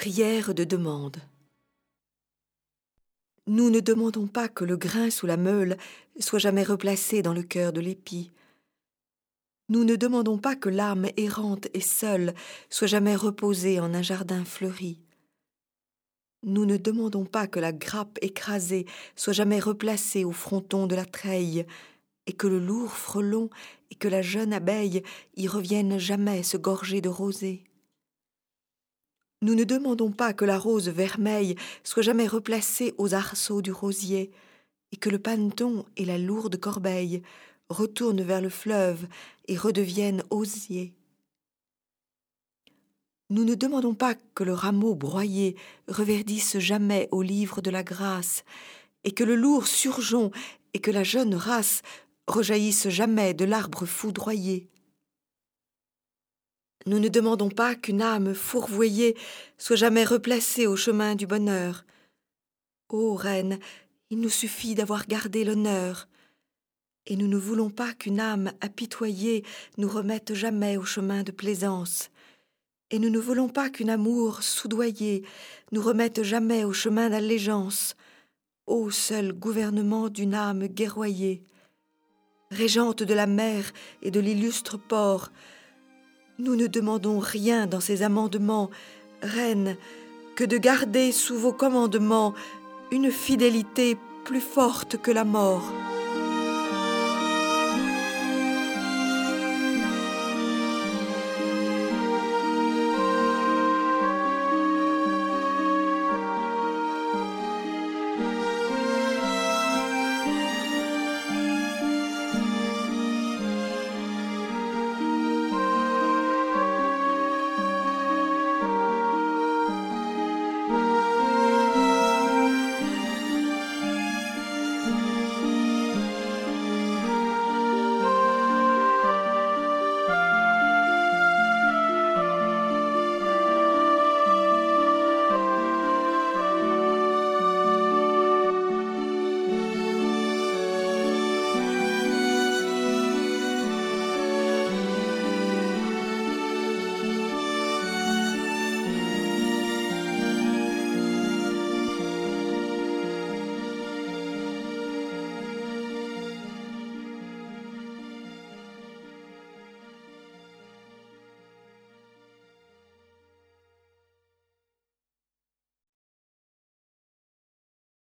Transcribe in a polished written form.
Prière de demande. Nous ne demandons pas que le grain sous la meule soit jamais replacé dans le cœur de l'épi. Nous ne demandons pas que l'âme errante et seule soit jamais reposée en un jardin fleuri. Nous ne demandons pas que la grappe écrasée soit jamais replacée au fronton de la treille, et que le lourd frelon et que la jeune abeille y reviennent jamais se gorger de rosée. Nous ne demandons pas que la rose vermeille soit jamais replacée aux arceaux du rosier, et que le paneton et la lourde corbeille retournent vers le fleuve et redeviennent osier. Nous ne demandons pas que le rameau broyé reverdisse jamais au livre de la grâce, et que le lourd surgeon et que la jeune race rejaillissent jamais de l'arbre foudroyé. Nous ne demandons pas qu'une âme fourvoyée soit jamais replacée au chemin du bonheur. Ô reine, il nous suffit d'avoir gardé l'honneur. Et nous ne voulons pas qu'une âme apitoyée nous remette jamais au chemin de plaisance. Et nous ne voulons pas qu'une amour soudoyée nous remette jamais au chemin d'allégeance. Ô seul gouvernement d'une âme guerroyée, régente de la mer et de l'illustre port, nous ne demandons rien dans ces amendements, reine, que de garder sous vos commandements une fidélité plus forte que la mort.